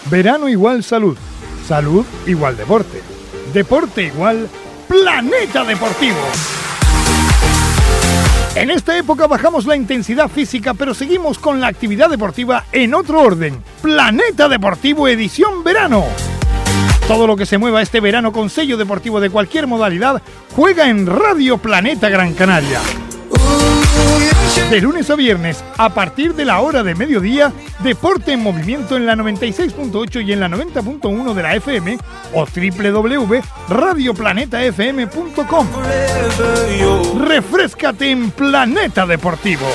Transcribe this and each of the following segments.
Verano igual salud. Salud igual deporte. Deporte igual Planeta Deportivo. En esta época bajamos la intensidad física, pero seguimos con la actividad deportiva en otro orden. Planeta Deportivo edición verano. Todo lo que se mueva este verano con sello deportivo de cualquier modalidad juega en Radio Planeta Gran Canaria. De lunes a viernes, a partir de la hora de mediodía, deporte en movimiento en la 96.8 y en la 90.1 de la FM o www.radioplanetafm.com. Refréscate en Planeta Deportivo.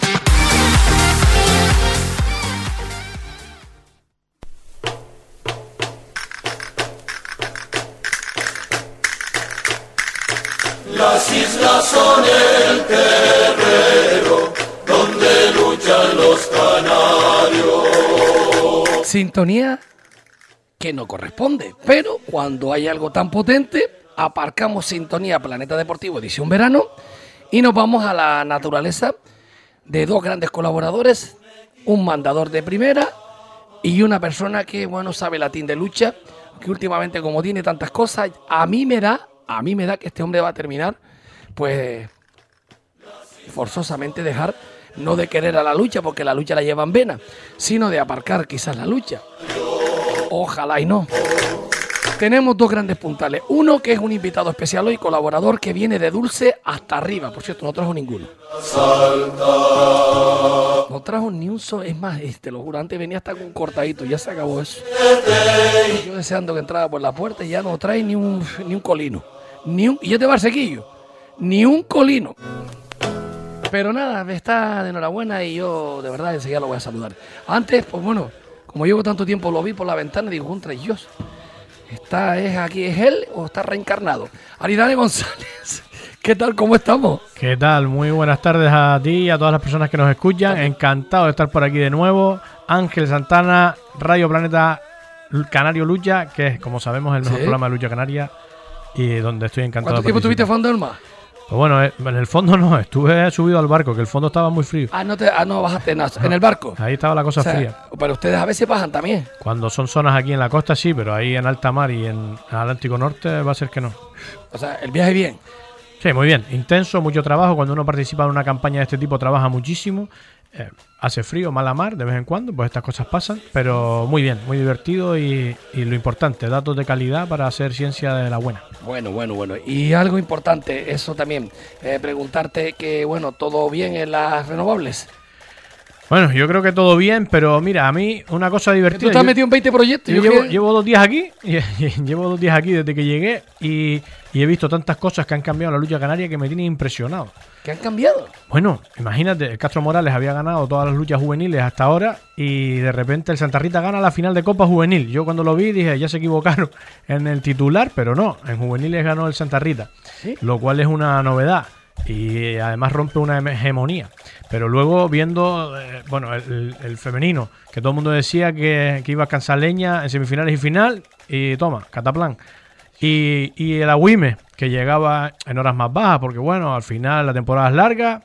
Las islas son el terreno donde luchan los canarios. Sintonía que no corresponde, pero cuando hay algo tan potente, aparcamos Sintonía Planeta Deportivo edición verano y nos vamos a la naturaleza de dos grandes colaboradores, un mandador de primera y una persona que, bueno, sabe latín de lucha, que últimamente, como tiene tantas cosas, a mí me da que este hombre va a terminar, pues, forzosamente dejar, no de querer a la lucha, porque la lucha la lleva en vena, sino de aparcar quizás la lucha. Ojalá y no. Tenemos dos grandes puntales. Uno que es un invitado especial hoy, colaborador, que viene de Dulce hasta arriba. Por cierto, no trajo ninguno. No trajo ni un solo. Es más, te lo juro, antes venía hasta con un cortadito. Ya se acabó eso. Yo deseando que entrara por la puerta y ya no trae ni un colino. Y es de Barsequillo. Ni un colino. Pero nada, está de enhorabuena y yo de verdad enseguida lo voy a saludar. Antes, pues bueno, como llevo tanto tiempo, lo vi por la ventana y digo, contra Dios. ¿Es él o está reencarnado? Aridane González, ¿qué tal? ¿Cómo estamos? ¿Qué tal? Muy buenas tardes a ti y a todas las personas que nos escuchan. Encantado de estar por aquí de nuevo. Ángel Santana, Radio Planeta Canario Lucha, que es, como sabemos, el mejor programa de lucha canaria y donde estoy encantado. ¿Cuánto tiempo estuviste fondo del mar? Pues bueno, en el fondo no, estuve subido al barco, que el fondo estaba muy frío. No bajaste nada, en el barco. Ahí estaba la cosa fría. Pero ustedes a veces bajan también. Cuando son zonas aquí en la costa sí, pero ahí en alta mar y en Atlántico Norte va a ser que no. O sea, el viaje bien. Sí, muy bien, intenso, mucho trabajo. Cuando uno participa en una campaña de este tipo trabaja muchísimo. Hace frío, mala mar de vez en cuando, pues estas cosas pasan, pero muy bien, muy divertido y lo importante, datos de calidad para hacer ciencia de la buena. Bueno. Y algo importante, eso también, preguntarte que, bueno, ¿todo bien en las renovables? Bueno, yo creo que todo bien, pero mira, a mí una cosa divertida... Tú estás metido en 20 proyectos. Llevo 2 días aquí, llevo 2 días aquí desde que llegué y he visto tantas cosas que han cambiado en la lucha canaria que me tienen impresionado. ¿Qué han cambiado? Bueno, imagínate, el Castro Morales había ganado todas las luchas juveniles hasta ahora y de repente el Santa Rita gana la final de Copa Juvenil. Yo cuando lo vi dije, ya se equivocaron en el titular, pero no, en juveniles ganó el Santa Rita, ¿sí? Lo cual es una novedad y además rompe una hegemonía. Pero luego viendo, el femenino, que todo el mundo decía que iba a alcanzar leña en semifinales y final, y toma, cataplán. Y el Agüime, que llegaba en horas más bajas, porque bueno, al final la temporada es larga,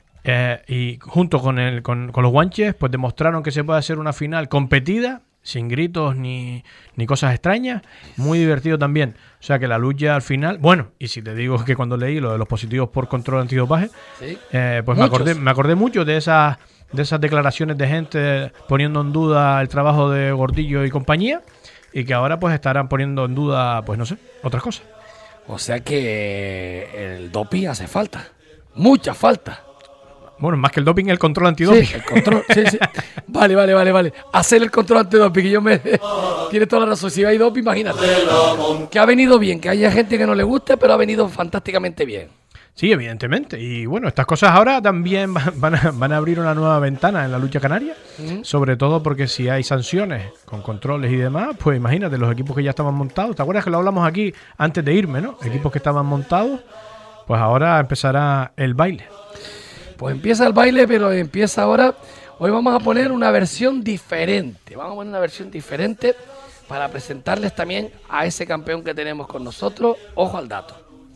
y junto con los guanches, pues demostraron que se puede hacer una final competida, sin gritos ni cosas extrañas, muy divertido también. O sea que la lucha al final, bueno, y si te digo que cuando leí lo de los positivos por control antidopaje, ¿sí? Pues me acordé mucho de esas declaraciones de gente poniendo en duda el trabajo de Gordillo y compañía, y que ahora pues estarán poniendo en duda, pues no sé, otras cosas. O sea que el doping hace falta, mucha falta. Bueno, más que el doping, el control antidoping. Sí, el control, sí. Vale. Hacer el control antidoping, tiene toda la razón. Si hay doping, imagínate. Que ha venido bien, que haya gente que no le guste, pero ha venido fantásticamente bien. Sí, evidentemente. Y bueno, estas cosas ahora también van a abrir una nueva ventana en la lucha canaria. Sobre todo porque si hay sanciones con controles y demás, pues imagínate, los equipos que ya estaban montados. ¿Te acuerdas que lo hablamos aquí antes de irme, no? Sí. Equipos que estaban montados, pues ahora empezará el baile. Pues empieza el baile, pero empieza ahora. Hoy vamos a poner una versión diferente. Para presentarles también a ese campeón que tenemos con nosotros. Ojo al dato.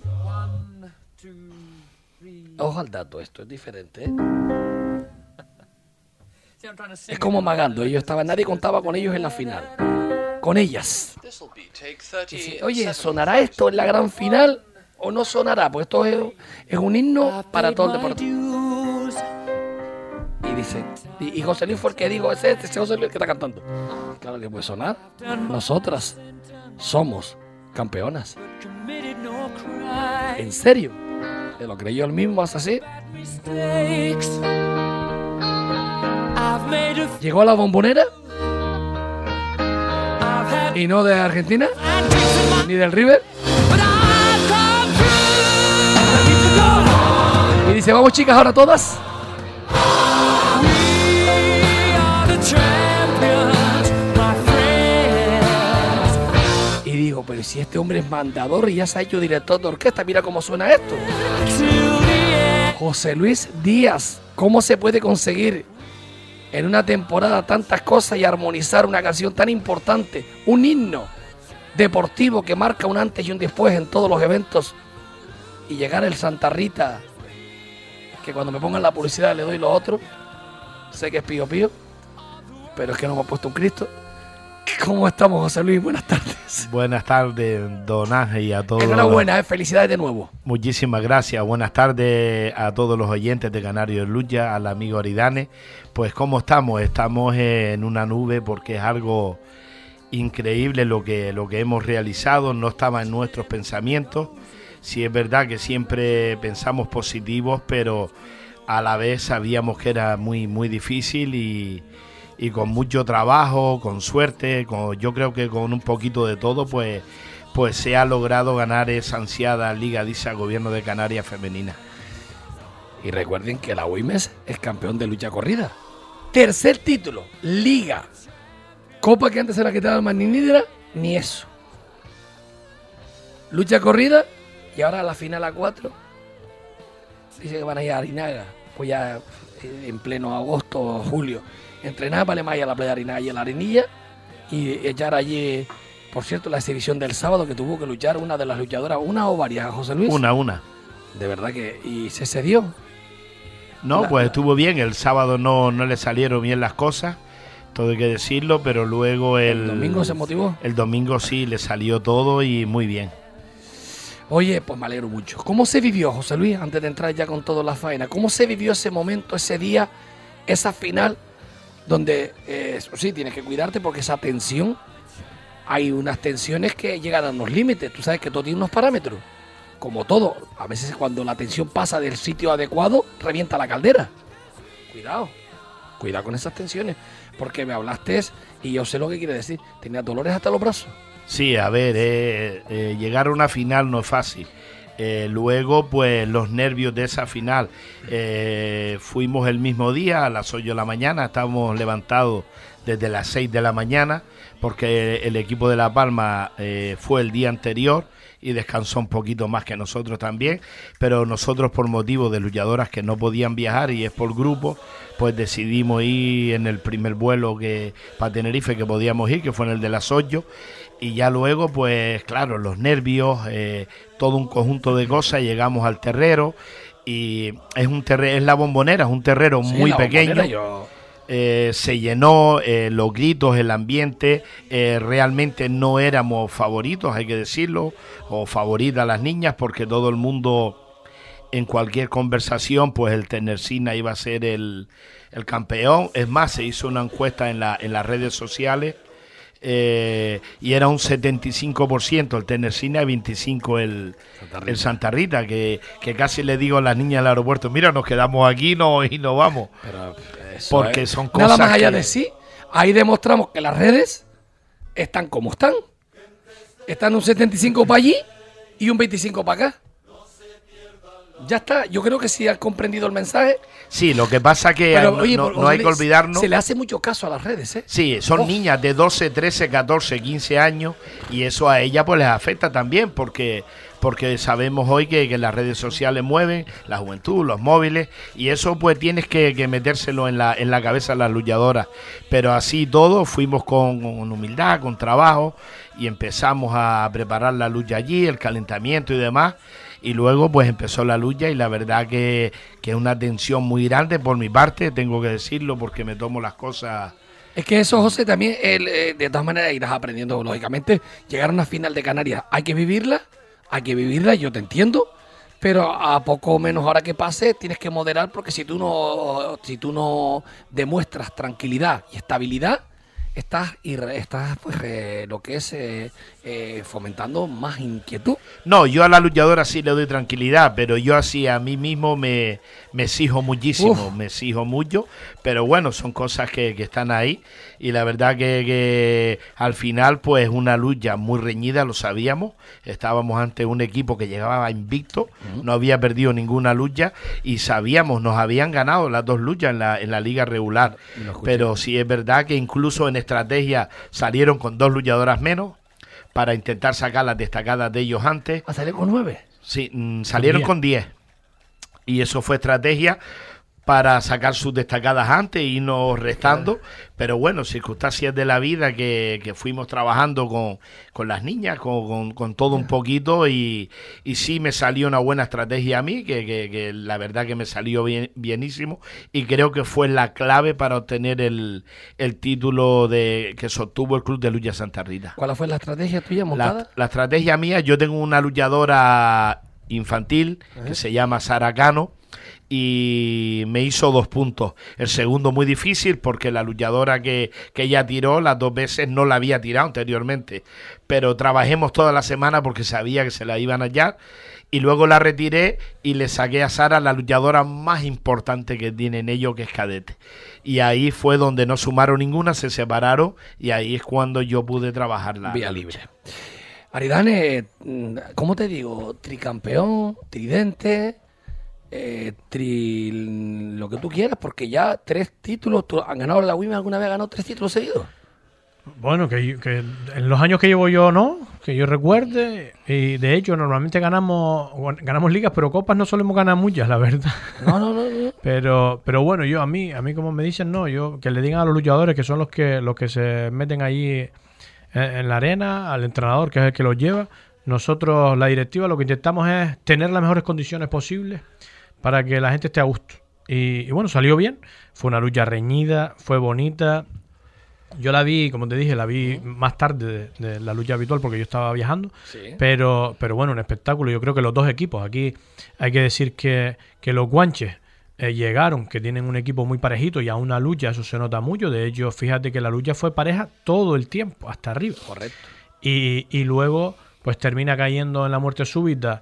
Ojo al dato, esto es diferente, ¿eh? Es como Magando, nadie contaba con ellos en la final. con ellas. Dice, oye, ¿sonará esto en la gran final o no sonará? Pues esto es un himno para todo el deportivo. Y dice, y José Luis fue el que dijo, ese José Luis el que está cantando. Claro que puede sonar. Nosotras somos campeonas. ¿En serio? ¿Se lo creyó él mismo así? Llegó a la Bombonera y no de Argentina ni del River. Y dice, vamos chicas, ahora todas. Y digo, pero si este hombre es mandador y ya se ha hecho director de orquesta, mira cómo suena esto. José Luis Díaz, ¿cómo se puede conseguir en una temporada tantas cosas y armonizar una canción tan importante, un himno deportivo que marca un antes y un después en todos los eventos, y llegar el Santa Rita, que cuando me pongan la publicidad le doy lo otro, sé que es pío pío, pero es que no me ha puesto un Cristo? ¿Cómo estamos, José Luis? Buenas tardes. Buenas tardes, don Ángel, y a todos. Enhorabuena, felicidades de nuevo. Muchísimas gracias. Buenas tardes a todos los oyentes de Canario de Lucha, al amigo Aridane. Pues, ¿cómo estamos? Estamos en una nube porque es algo increíble lo que hemos realizado. No estaba en nuestros pensamientos. Sí, es verdad que siempre pensamos positivos, pero a la vez sabíamos que era muy, muy difícil y con mucho trabajo, con suerte, yo creo que con un poquito de todo, pues se ha logrado ganar esa ansiada Liga DISA Gobierno de Canarias Femenina. Y recuerden que la UIMES es campeón de lucha corrida. Tercer título, Liga. Copa que antes se la quitaba el Maninidra, ni eso. Lucha corrida y ahora la final a 4. Dice que van a ir a Arinaga, pues ya en pleno agosto o julio. Entrenar vale más ir a la playa de Arinaga y a la Arenilla y echar allí, por cierto, la exhibición del sábado que tuvo que luchar una de las luchadoras, una o varias, José Luis. Una. De verdad que, y se cedió. No, pues estuvo bien, el sábado no le salieron bien las cosas, todo hay que decirlo, pero luego el domingo se motivó. El domingo sí, le salió todo y muy bien. Oye, pues me alegro mucho. ¿Cómo se vivió, José Luis, antes de entrar ya con toda la faena? ¿Cómo se vivió ese momento, ese día, esa final, donde sí, tienes que cuidarte porque esa tensión, hay unas tensiones que llegan a unos límites? Tú sabes que todo tiene unos parámetros. Como todo, a veces cuando la tensión pasa del sitio adecuado, revienta la caldera. Cuidado con esas tensiones, porque me hablaste y yo sé lo que quiere decir. ¿Tenías dolores hasta los brazos? Sí, a ver, llegar a una final no es fácil. Luego, pues los nervios de esa final, fuimos el mismo día a las 8 de la mañana, estábamos levantados desde las 6 de la mañana, porque el equipo de La Palma fue el día anterior y descansó un poquito más que nosotros también, pero nosotros por motivo de luchadoras que no podían viajar y es por grupo, pues decidimos ir en el primer vuelo para Tenerife que podíamos ir, que fue en el de las 8, y ya luego, pues claro, los nervios, todo un conjunto de cosas, llegamos al terrero y es la Bombonera, es un terrero muy pequeño. Se llenó, los gritos, el ambiente, realmente no éramos favoritos, hay que decirlo, o favoritas las niñas, porque todo el mundo en cualquier conversación, pues el Tenercina iba a ser el campeón. Es más, se hizo una encuesta en las redes sociales y era un 75% el Tenercina y 25% el Santa Rita, que casi le digo a las niñas del aeropuerto, mira, nos quedamos aquí y no vamos. Pero porque son cosas nada más allá de sí, ahí demostramos que las redes están como están. Están un 75 para allí y un 25 para acá. Ya está, yo creo que sí has comprendido el mensaje. Sí, lo que pasa que no hay que olvidarnos. Se le hace mucho caso a las redes, ¿eh? Sí, son niñas de 12, 13, 14, 15 años y eso a ellas pues les afecta también porque sabemos hoy que las redes sociales mueven, la juventud, los móviles, y eso pues tienes que metérselo en la cabeza a las luchadoras. Pero así todo, fuimos con humildad, con trabajo y empezamos a preparar la lucha allí, el calentamiento y demás. Y luego pues empezó la lucha y la verdad que es una tensión muy grande por mi parte, tengo que decirlo porque me tomo las cosas Es que eso, José, también, de todas maneras irás aprendiendo, lógicamente. Llegar a una final de Canarias, hay que vivirla, yo te entiendo, pero a poco menos hora que pase tienes que moderar, porque si tú no demuestras tranquilidad y estabilidad, estás pues, lo que es fomentando más inquietud. No, yo a la luchadora sí le doy tranquilidad, pero yo así a mí mismo me exijo muchísimo, me exijo mucho, pero bueno, son cosas que están ahí y la verdad que al final pues una lucha muy reñida, lo sabíamos, estábamos ante un equipo que llegaba invicto, no había perdido ninguna lucha y sabíamos, nos habían ganado las 2 luchas en la liga regular, pero sí es verdad que incluso en estrategia salieron con 2 luchadoras menos para intentar sacar las destacadas de ellos antes. ¿A salir con 9? Sí, salieron con 10. Y eso fue estrategia para sacar sus destacadas antes y irnos restando. Pero bueno, circunstancias de la vida que fuimos trabajando con las niñas, con todo un poquito. Y sí me salió una buena estrategia a mí, que la verdad que me salió bienísimo. Y creo que fue la clave para obtener el título que sostuvo el Club de Lucha Santa Rita. ¿Cuál fue la estrategia tuya montada? La estrategia mía, yo tengo una luchadora infantil que se llama Sara Cano y me hizo 2 puntos. El segundo muy difícil porque la luchadora que ella tiró las 2 veces no la había tirado anteriormente, pero trabajemos toda la semana porque sabía que se la iban a hallar y luego la retiré y le saqué a Sara la luchadora más importante que tienen ellos, que es cadete, y ahí fue donde no sumaron ninguna, se separaron y ahí es cuando yo pude trabajarla vía libre. Aridane, ¿cómo te digo? Tricampeón, tridente, lo que tú quieras, porque ya 3 títulos, ¿tú has ganado la WIME alguna vez? ¿Has ganado 3 títulos seguidos? Bueno, que en los años que llevo yo no, que yo recuerde, y de hecho normalmente ganamos ligas, pero copas no solemos ganar muchas, la verdad. No. Pero bueno, a mí como me dicen, no, yo que le digan a los luchadores que son los que se meten allí en la arena, al entrenador que es el que los lleva. Nosotros, la directiva, lo que intentamos es tener las mejores condiciones posibles para que la gente esté a gusto. Y bueno, salió bien. Fue una lucha reñida, fue bonita. Yo la vi, como te dije, más tarde de la lucha habitual porque yo estaba viajando. Sí. Pero bueno, un espectáculo. Yo creo que los 2 equipos, aquí hay que decir que los guanches llegaron, que tienen un equipo muy parejito y a una lucha eso se nota mucho. De hecho, fíjate que la lucha fue pareja todo el tiempo, hasta arriba. Correcto. Y luego pues termina cayendo en la muerte súbita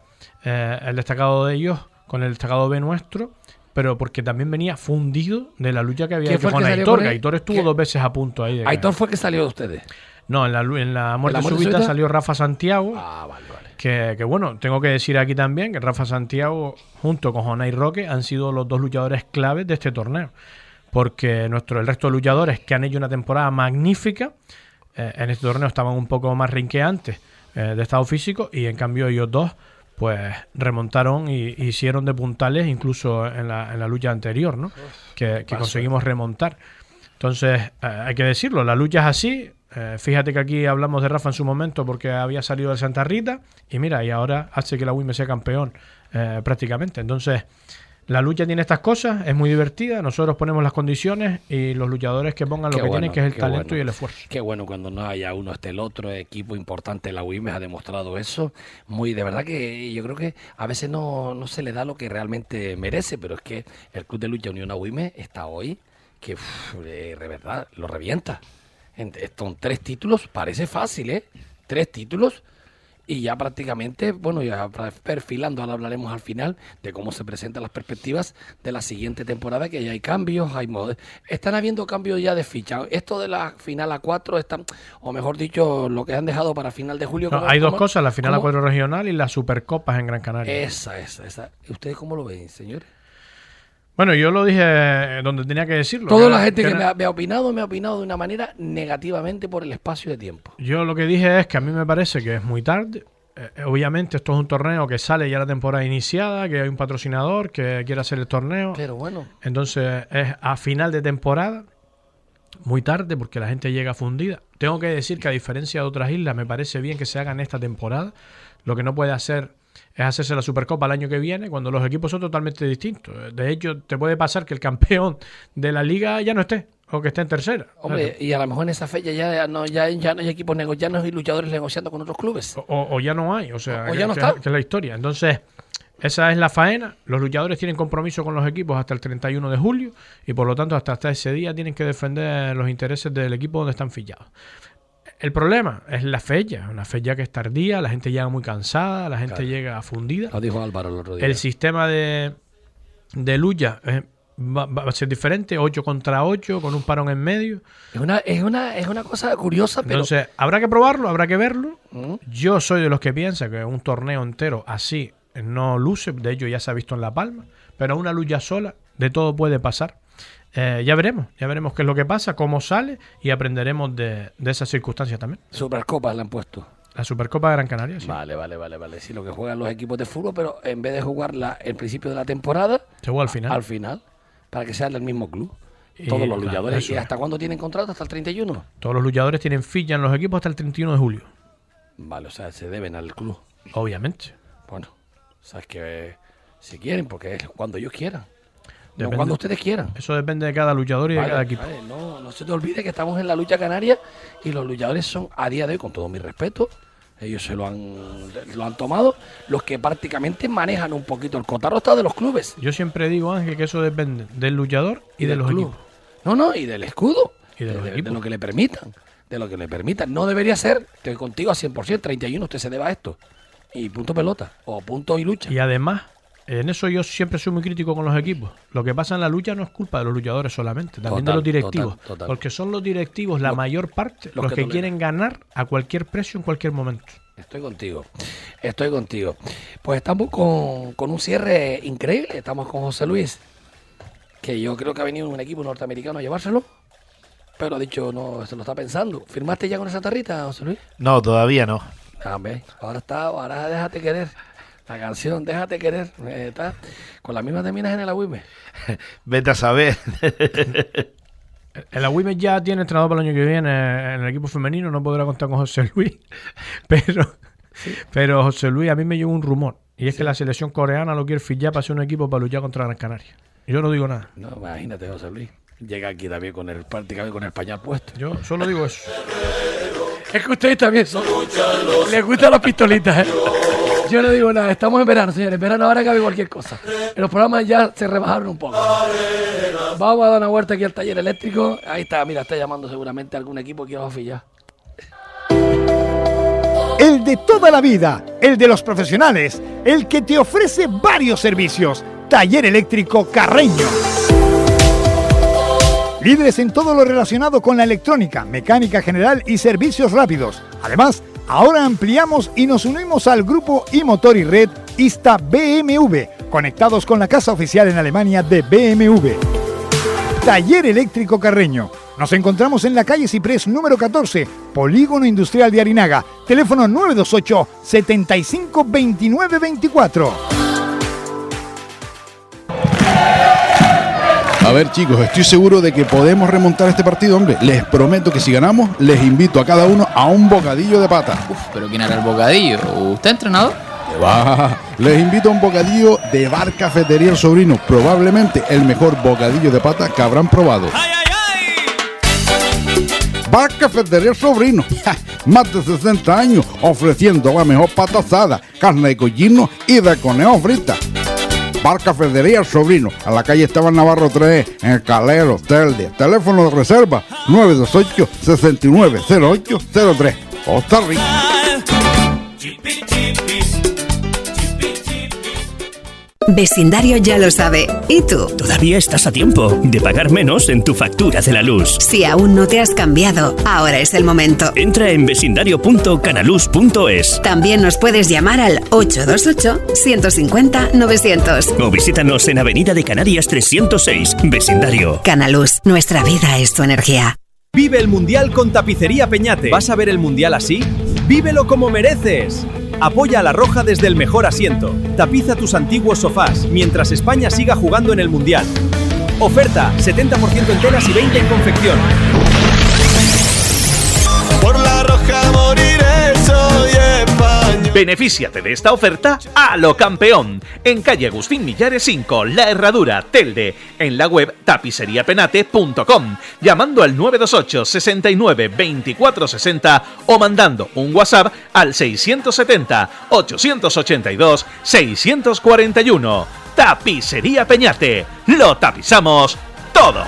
el destacado de ellos con el destacado B nuestro, pero porque también venía fundido de la lucha que había hecho con Aitor. Aitor estuvo 2 veces a punto ahí. ¿Aitor fue que salió de ustedes? No, en la muerte súbita salió Rafa Santiago. Ah, vale. Que bueno, tengo que decir aquí también que Rafa Santiago junto con Jonay Roque han sido los 2 luchadores claves de este torneo, porque el resto de luchadores que han hecho una temporada magnífica en este torneo estaban un poco más rinqueantes de estado físico, y en cambio ellos 2 pues remontaron y hicieron de puntales incluso en la lucha anterior, ¿no? Que conseguimos remontar. Entonces hay que decirlo, la lucha es así. Fíjate que aquí hablamos de Rafa en su momento porque había salido del Santa Rita y mira, y ahora hace que la WIME sea campeón prácticamente. Entonces la lucha tiene estas cosas, es muy divertida, nosotros ponemos las condiciones y los luchadores que pongan lo que tienen, que es el talento y el esfuerzo. Qué bueno cuando no haya uno, el otro equipo importante de la WIME ha demostrado eso. De verdad que yo creo que a veces no se le da lo que realmente merece, pero es que el Club de Lucha Unión a WIME está hoy que de verdad lo revienta. Son 3 títulos, parece fácil, 3 títulos. Y ya prácticamente, bueno, ya perfilando, ahora hablaremos al final de cómo se presentan las perspectivas de la siguiente temporada, que ya hay cambios, están habiendo cambios ya de ficha. Esto de la final a 4, o mejor dicho, lo que han dejado para final de julio. No, hay 2 cosas, la final a 4 regional y las supercopas en Gran Canaria. Esa. ¿Ustedes cómo lo ven, señores? Bueno, yo lo dije donde tenía que decirlo. Toda la gente que me ha opinado de una manera negativamente por el espacio de tiempo. Yo lo que dije es que a mí me parece que es muy tarde. Obviamente esto es un torneo que sale ya la temporada iniciada, que hay un patrocinador que quiere hacer el torneo. Pero bueno. Entonces es a final de temporada, muy tarde porque la gente llega fundida. Tengo que decir que a diferencia de otras islas me parece bien que se haga en esta temporada. Lo que no puede hacer es hacerse la Supercopa el año que viene, cuando los equipos son totalmente distintos. De hecho, te puede pasar que el campeón de la liga ya no esté, o que esté en tercera. Hombre, y a lo mejor en esa fecha ya no hay equipos ya no hay luchadores negociando con otros clubes. O ya no hay, o sea, o ya no está. Que es la historia. Entonces, esa es la faena. Los luchadores tienen compromiso con los equipos hasta el 31 de julio y por lo tanto hasta ese día tienen que defender los intereses del equipo donde están fichados. El problema es la fecha, una fecha que es tardía, la gente llega muy cansada, la gente llega fundida. Lo dijo Álvaro el otro día. El sistema de lucha va a ser diferente, 8 contra 8, con un parón en medio. Es una cosa curiosa, pero... Entonces, habrá que probarlo, habrá que verlo. Yo soy de los que piensa que un torneo entero así no luce, de hecho ya se ha visto en La Palma, pero una lucha sola, de todo puede pasar. Ya veremos qué es lo que pasa, cómo sale y aprenderemos de esas circunstancias también. Supercopa le han puesto. La Supercopa de Gran Canaria, sí. Vale. Sí, lo que juegan los equipos de fútbol, pero en vez de jugar el principio de la temporada, se juega al final. Para que sean del mismo club. Todos los luchadores. ¿Y hasta cuándo tienen contrato? ¿Hasta el 31? Todos los luchadores tienen ficha en los equipos hasta el 31 de julio. Vale, o sea, se deben al club. Obviamente. Bueno, sabes que si quieren, porque es cuando ellos quieran. Depende, no cuando ustedes quieran. Eso depende de cada luchador y de cada equipo. Vale, no se te olvide que estamos en la lucha canaria y los luchadores son, a día de hoy, con todo mi respeto, ellos se lo han tomado, los que prácticamente manejan un poquito. El cotarro está de los clubes. Yo siempre digo, Ángel, que eso depende del luchador y de los equipos. No, y del escudo. Y de lo que le permitan. De lo que le permitan. No debería ser, estoy contigo a 100%, 31, usted se deba a esto. Y punto pelota, o punto y lucha. Y además, en eso yo siempre soy muy crítico con los equipos. Lo que pasa en la lucha no es culpa de los luchadores solamente, también de los directivos. Total. Porque son los directivos, la mayor parte, los que quieren ganar a cualquier precio en cualquier momento. Estoy contigo. Pues estamos con un cierre increíble. Estamos con José Luis, que yo creo que ha venido un equipo norteamericano a llevárselo, pero ha dicho, no, se lo está pensando. ¿Firmaste ya con esa tarrita, José Luis? No, todavía no. Ahora déjate querer. La canción Déjate querer, está con la misma terminas en el Agüime. Vete a saber. El Agüime ya tiene entrenador para el año que viene en el equipo femenino, no podrá contar con José Luis. Pero José Luis, a mí me llegó un rumor, y es que la selección coreana lo quiere fichar para hacer un equipo para luchar contra Gran Canaria. Yo no digo nada. No, imagínate, José Luis. Llega aquí también prácticamente con el pañal puesto. Yo solo digo eso. Es que ustedes también les gustan las pistolitas, ¿eh? Yo no digo nada, estamos en verano, señores. En verano ahora cabe cualquier cosa. Los programas ya se rebajaron un poco. Vamos a dar una vuelta aquí al taller eléctrico. Ahí está, mira, está llamando seguramente a algún equipo que quiera afiliar. El de toda la vida, el de los profesionales, el que te ofrece varios servicios. Taller Eléctrico Carreño. Líderes en todo lo relacionado con la electrónica, mecánica general y servicios rápidos. Además, ahora ampliamos y nos unimos al grupo iMotor y Red ISTA BMW, conectados con la casa oficial en Alemania de BMW. Taller Eléctrico Carreño. Nos encontramos en la calle Ciprés número 14, Polígono Industrial de Arinaga. Teléfono 928 75 29 24. A ver, chicos, estoy seguro de que podemos remontar este partido, hombre. Les prometo que si ganamos, les invito a cada uno a un bocadillo de pata. ¿Pero quién hará el bocadillo? ¿Usted, entrenador? ¿Qué va? Les invito a un bocadillo de Bar Cafetería El Sobrino. Probablemente el mejor bocadillo de pata que habrán probado. ¡Ay, ay, ay! Bar Cafetería El Sobrino. Más de 60 años ofreciendo la mejor pata asada, carne de collino y de conejo frita. Bar Cafetería El Sobrino, a la calle Esteban Navarro 3, en el Calero, Telde. Teléfono de reserva 928-690803. Costa Rica. Vecindario ya lo sabe. ¿Y tú? Todavía estás a tiempo de pagar menos en tu factura de la luz. Si aún no te has cambiado, ahora es el momento. Entra en vecindario.canaluz.es. También nos puedes llamar al 828-150-900. O visítanos en Avenida de Canarias 306, Vecindario. Canaluz, nuestra vida es tu energía. Vive el Mundial con Tapicería Peñate. ¿Vas a ver el Mundial así? ¡Vívelo como mereces! Apoya a La Roja desde el mejor asiento. Tapiza tus antiguos sofás mientras España siga jugando en el Mundial. Oferta, 70% en telas y 20% en confección. Por La Roja moriré, soy español. Benefíciate de esta oferta a lo campeón. En calle Agustín Millares 5, La Herradura, Telde. En la web tapiceríapenate.com. Llamando al 928 69 24 60 o mandando un WhatsApp al 670 882 641. Tapicería Peñate. Lo tapizamos todo.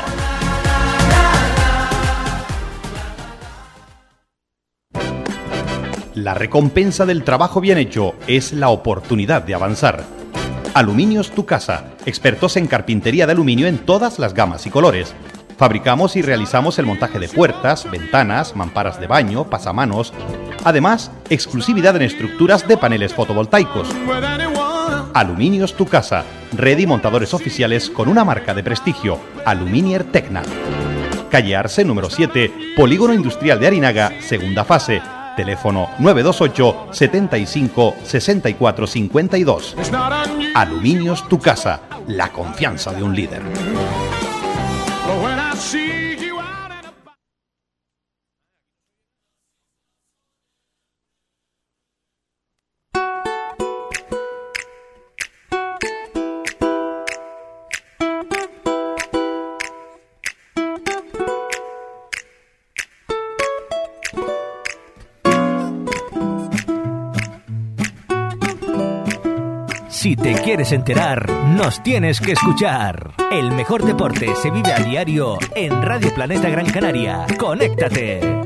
La recompensa del trabajo bien hecho es la oportunidad de avanzar. Aluminios Tu Casa, expertos en carpintería de aluminio en todas las gamas y colores. Fabricamos y realizamos el montaje de puertas, ventanas, mamparas de baño, pasamanos. Además, exclusividad en estructuras de paneles fotovoltaicos. Aluminios Tu Casa, red y montadores oficiales con una marca de prestigio, Aluminier Tecna. Calle Arce número 7, Polígono Industrial de Arinaga, segunda fase. Teléfono 928 75 64 52. Aluminios Tu Casa, la confianza de un líder. Si te quieres enterar, nos tienes que escuchar. El mejor deporte se vive a diario en Radio Planeta Gran Canaria. ¡Conéctate!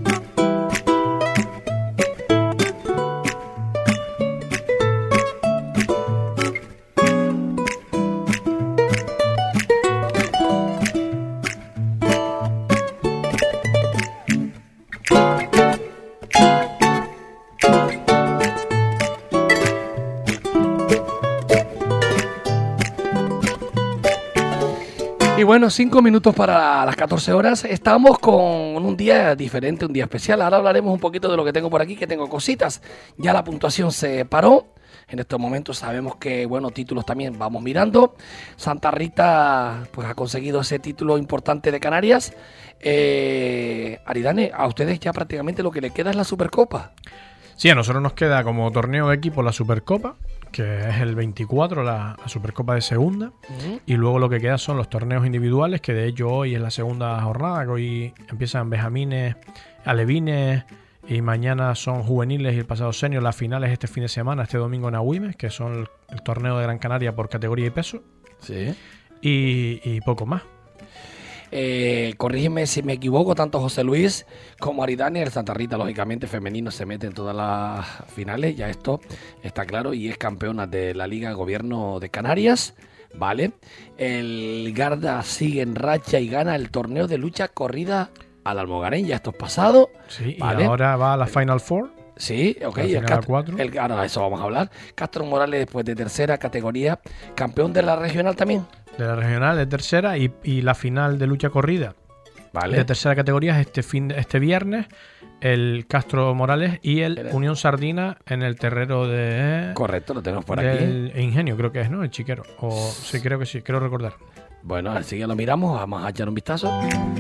Y bueno, 5 minutos para las 14 horas. Estamos con un día diferente, un día especial. Ahora hablaremos un poquito de lo que tengo por aquí, que tengo cositas. Ya la puntuación se paró. En estos momentos sabemos que, bueno, títulos también vamos mirando. Santa Rita pues ha conseguido ese título importante de Canarias. Aridane, a ustedes ya prácticamente lo que le queda es la Supercopa. Sí, a nosotros nos queda como torneo de equipo la Supercopa, que es el 24, la Supercopa de segunda. Y luego lo que queda son los torneos individuales, que de hecho hoy es la segunda jornada, que hoy empiezan benjamines, alevines, y mañana son juveniles y el pasado senior. Las finales este fin de semana, este domingo en Agüimes, que son el torneo de Gran Canaria por categoría y peso. Sí. Y poco más. Corrígeme si me equivoco, tanto José Luis como Aridane, el Santa Rita lógicamente femenino se mete en todas las finales, ya esto está claro, y es campeona de la Liga Gobierno de Canarias, ¿vale? El Garda sigue en racha y gana el torneo de lucha corrida al Almogarén, ya esto es pasado. Sí, ¿vale? Y ahora va a la Final Four. Sí, ok. Ahora de eso vamos a hablar. Castro Morales, después de tercera categoría, campeón de la regional también. De la regional de tercera y la final de lucha corrida, vale, de tercera categoría es este viernes, el Castro Morales y el Unión Sardina en el terrero de... Correcto, lo tenemos por aquí. El Ingenio creo que es, ¿no? El Chiquero. Sí, creo que sí, creo recordar. Bueno, así que lo miramos, vamos a echar un vistazo.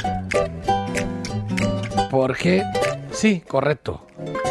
Porque... Sí, correcto.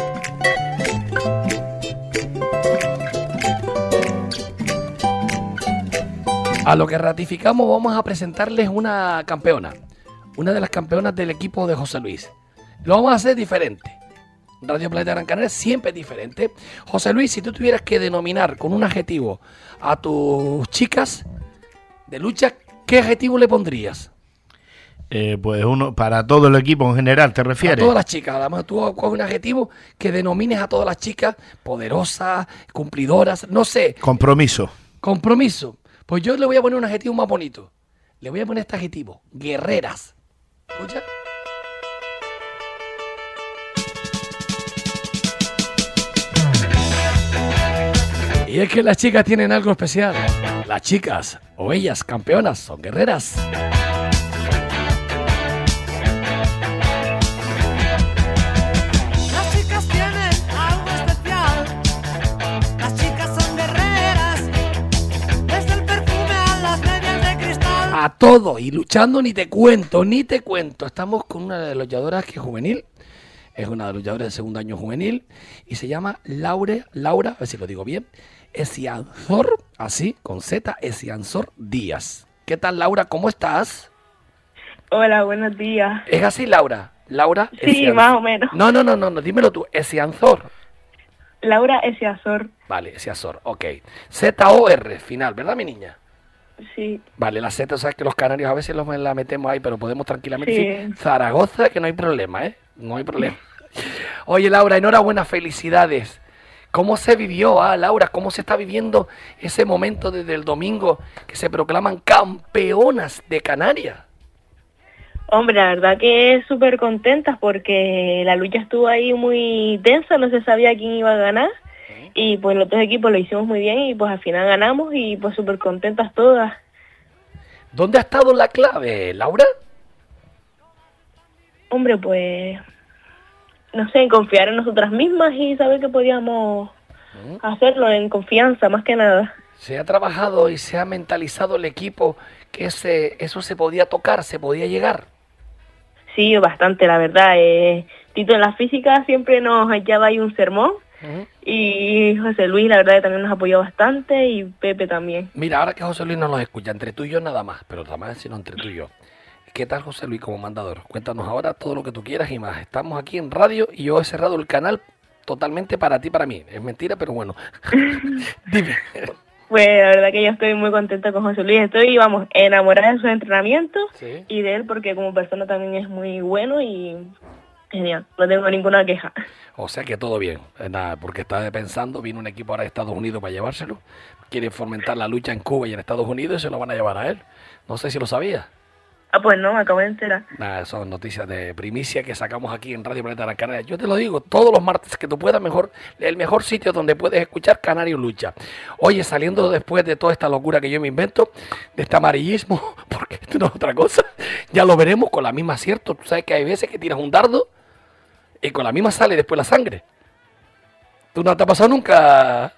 A lo que ratificamos, vamos a presentarles una campeona. Una de las campeonas del equipo de José Luis. Lo vamos a hacer diferente. Radio Planeta Gran Canaria siempre es diferente. José Luis, si tú tuvieras que denominar con un adjetivo a tus chicas de lucha, ¿qué adjetivo le pondrías? Pues uno para todo el equipo en general, ¿te refieres? A todas las chicas. Además, tú coges un adjetivo que denomines a todas las chicas poderosas, cumplidoras, no sé. Compromiso. Compromiso. Pues yo le voy a poner un adjetivo más bonito. Le voy a poner este adjetivo. Guerreras. ¿Escucha? Y es que las chicas tienen algo especial. Las chicas, o ellas, campeonas, son guerreras. Las chicas tienen algo especial. Las chicas son guerreras. Desde el perfume a las medias de cristal. A todo, y luchando ni te cuento. Estamos con una de las luchadoras que es juvenil. es una luchadora de segundo año juvenil y se llama Laura, a ver si lo digo bien, Esianzor, así, con Z, Esianzor Díaz. ¿Qué tal, Laura? ¿Cómo estás? Hola, buenos días. ¿Es así, Laura? Laura Sí, Esianzor. más o menos. No, dímelo tú, Esianzor. Laura Esianzor. Vale, Esianzor, ok. Z-O-R, final, ¿verdad, mi niña? Sí. Vale, la Z, sabes que los canarios a veces la metemos ahí, pero podemos tranquilamente Sí. decir Zaragoza, que no hay problema, ¿eh? No hay problema. Oye, Laura, enhorabuena, felicidades. ¿Cómo se vivió, Laura? ¿Cómo se está viviendo ese momento desde el domingo que se proclaman campeonas de Canarias? Hombre, la verdad que súper contentas porque la lucha estuvo ahí muy tensa, no se sabía quién iba a ganar. Y pues los dos equipos lo hicimos muy bien y pues al final ganamos y pues súper contentas todas. ¿Dónde ha estado la clave, Laura? Hombre, pues no sé, en confiar en nosotras mismas y saber que podíamos hacerlo en confianza, más que nada. Se ha trabajado y se ha mentalizado el equipo que eso se podía tocar, se podía llegar. Sí, bastante, la verdad. Tito en la física siempre nos echaba ahí un sermón. Y José Luis, la verdad, que también nos apoyó bastante y Pepe también. Mira, ahora que José Luis no nos escucha, entre tú y yo nada más, pero nada más sino entre tú y yo. ¿Qué tal, José Luis, como mandador? Cuéntanos ahora todo lo que tú quieras y más. Estamos aquí en radio y yo he cerrado el canal totalmente para ti y para mí. Es mentira, pero bueno. Dime. Pues la verdad que yo estoy muy contenta con José Luis. Estoy, vamos, enamorada de sus entrenamientos y de él porque como persona también es muy bueno y genial. No tengo ninguna queja. O sea que todo bien. Nada, porque estaba pensando, vino un equipo ahora de Estados Unidos para llevárselo. Quieren fomentar la lucha en Cuba y en Estados Unidos y se lo van a llevar a él. No sé si lo sabía. Ah, pues no, me acabo de enterar. Nada, son noticias de primicia que sacamos aquí en Radio Planeta Gran Canaria. Yo te lo digo, todos los martes que tú puedas, el mejor sitio donde puedes escuchar Canario Lucha. Oye, saliendo después de toda esta locura que yo me invento, de este amarillismo, porque esto no es otra cosa, ya lo veremos con la misma acierto. Tú sabes que hay veces que tiras un dardo y con la misma sale después la sangre. ¿Tú no te ha pasado nunca?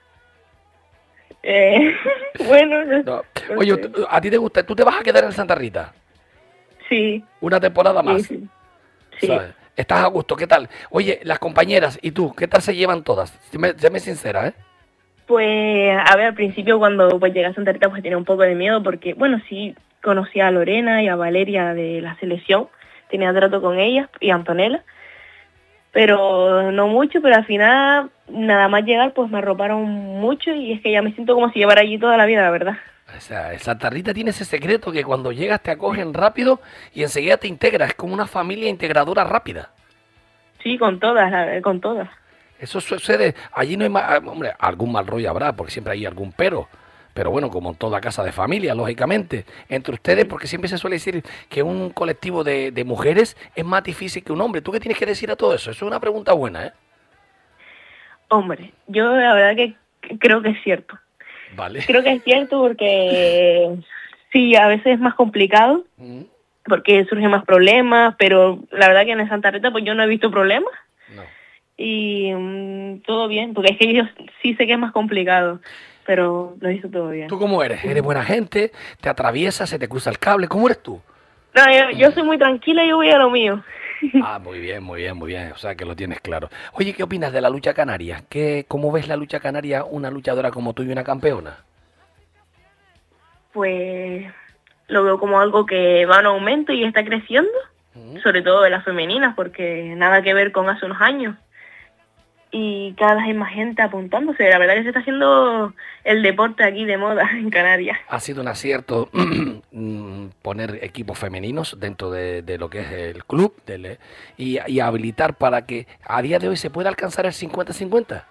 Bueno, no. Oye, ¿a ti te gusta? ¿Tú te vas a quedar en Santa Rita? Sí. Una temporada más. Sí. ¿Sabes? Estás a gusto, ¿qué tal? Oye, las compañeras y tú, ¿qué tal se llevan todas? Séme sincera, ¿eh? Pues, a ver, al principio cuando pues llegué a Santa Rita pues tenía un poco de miedo porque, bueno, sí conocía a Lorena y a Valeria de la selección, tenía trato con ellas y a Antonella, pero no mucho, pero al final, nada más llegar, pues me arroparon mucho y es que ya me siento como si llevara allí toda la vida, la verdad. O sea, Santa Rita tiene ese secreto que cuando llegas te acogen rápido y enseguida te integras. Es como una familia integradora rápida. Sí, con todas, con todas. Eso sucede. Allí no hay hombre, algún mal rollo habrá, porque siempre hay algún pero. Pero bueno, como en toda casa de familia, lógicamente. Entre ustedes, porque siempre se suele decir que un colectivo de mujeres es más difícil que un hombre. ¿Tú qué tienes que decir a todo eso? Eso es una pregunta buena, ¿eh? Hombre, yo la verdad que creo que es cierto. Vale. Creo que es cierto porque sí, a veces es más complicado, porque surgen más problemas, pero la verdad que en Santa Rita pues yo no he visto problemas. No. Y todo bien, porque es que yo sí sé que es más complicado, pero lo hizo todo bien. ¿Tú cómo eres? ¿Eres buena gente? ¿Te atraviesas? ¿Se te cruza el cable? ¿Cómo eres tú? No, yo soy muy tranquila y yo voy a lo mío. Ah, muy bien, muy bien, muy bien. O sea, que lo tienes claro. Oye, ¿qué opinas de la lucha canaria? ¿Cómo ves la lucha canaria, una luchadora como tú y una campeona? Pues lo veo como algo que va en aumento y está creciendo, sobre todo de las femeninas, porque nada que ver con hace unos años. Y cada vez hay más gente apuntándose. La verdad que se está haciendo el deporte aquí de moda en Canarias. Ha sido un acierto poner equipos femeninos dentro de lo que es el club y habilitar para que a día de hoy se pueda alcanzar el 50-50.